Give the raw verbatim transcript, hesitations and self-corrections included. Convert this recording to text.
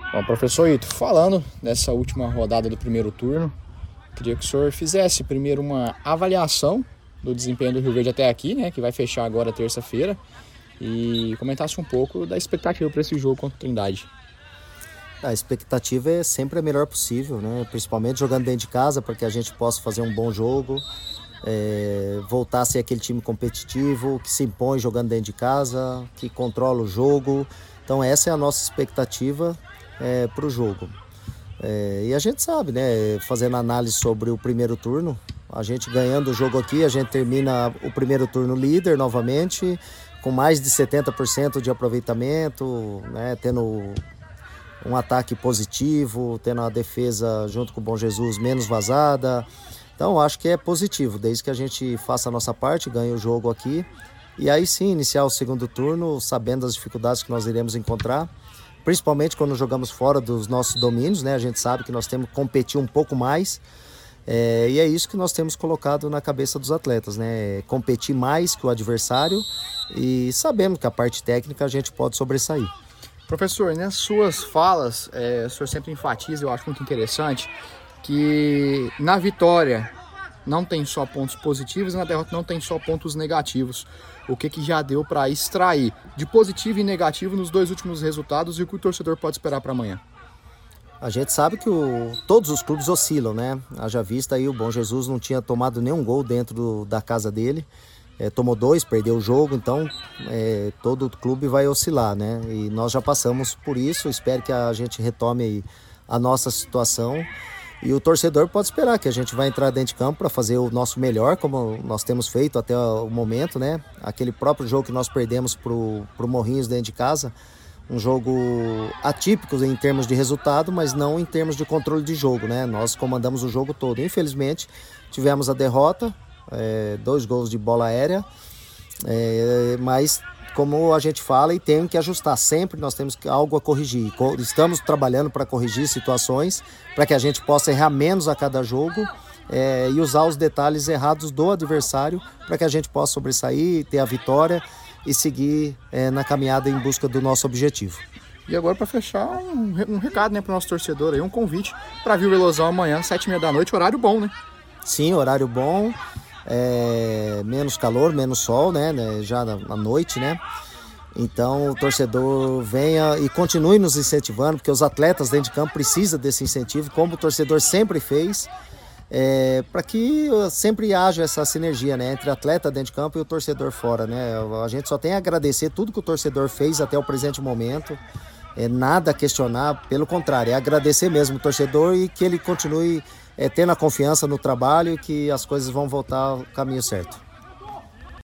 Bom, professor Ito, falando dessa última rodada do primeiro turno, queria que o senhor fizesse primeiro uma avaliação do desempenho do Rio Verde até aqui, né, que vai fechar agora terça-feira, e comentasse um pouco da expectativa para esse jogo contra o Trindade. A expectativa é sempre a melhor possível, né? Principalmente jogando dentro de casa, para que a gente possa fazer um bom jogo, é, voltar a ser aquele time competitivo, que se impõe jogando dentro de casa, que controla o jogo. Então essa é a nossa expectativa é, para o jogo. É, e a gente sabe, né? Fazendo análise sobre o primeiro turno, a gente ganhando o jogo aqui, a gente termina o primeiro turno líder novamente, com mais de setenta por cento de aproveitamento, né? Tendo um ataque positivo, tendo a defesa junto com o Bom Jesus menos vazada. Então acho que é positivo, desde que a gente faça a nossa parte, ganhe o jogo aqui. E aí sim, iniciar o segundo turno, sabendo das dificuldades que nós iremos encontrar, principalmente quando jogamos fora dos nossos domínios, né? A gente sabe que nós temos que competir um pouco mais. É, e é isso que nós temos colocado na cabeça dos atletas, né? Competir mais que o adversário e sabemos que a parte técnica a gente pode sobressair. Professor, nas suas falas, é, o senhor sempre enfatiza, eu acho muito interessante, que na vitória não tem só pontos positivos e na derrota não tem só pontos negativos. O que, que já deu para extrair de positivo e negativo nos dois últimos resultados e o que o torcedor pode esperar para amanhã? A gente sabe que o, todos os clubes oscilam, né? Haja vista aí, o Bom Jesus não tinha tomado nenhum gol dentro do, da casa dele. É, tomou dois, perdeu o jogo, então é, todo o clube vai oscilar, né? E nós já passamos por isso, espero que a gente retome aí a nossa situação. E o torcedor pode esperar que a gente vai entrar dentro de campo para fazer o nosso melhor, como nós temos feito até o momento, né? Aquele próprio jogo que nós perdemos pro, pro Morrinhos dentro de casa, um jogo atípico em termos de resultado, mas não em termos de controle de jogo, né? Nós comandamos o jogo todo. Infelizmente, tivemos a derrota, é, dois gols de bola aérea, é, mas como a gente fala, e tem que ajustar sempre, nós temos algo a corrigir. Estamos trabalhando para corrigir situações, para que a gente possa errar menos a cada jogo é, e usar os detalhes errados do adversário para que a gente possa sobressair, ter a vitória e seguir é, na caminhada em busca do nosso objetivo. E agora, para fechar, um, um recado, né, para o nosso torcedor, aí, um convite para vir o Velozão amanhã, sete e meia da noite, horário bom, né? Sim, horário bom. É, menos calor, menos sol, né, né, já na, na noite, né? Então o torcedor venha e continue nos incentivando, porque os atletas dentro de campo precisam desse incentivo, como o torcedor sempre fez, é, para que sempre haja essa sinergia, né, entre atleta dentro de campo e o torcedor fora, né? A gente só tem a agradecer tudo que o torcedor fez até o presente momento, é nada a questionar, pelo contrário, é agradecer mesmo o torcedor e que ele continue É, tendo a confiança no trabalho e que as coisas vão voltar ao caminho certo.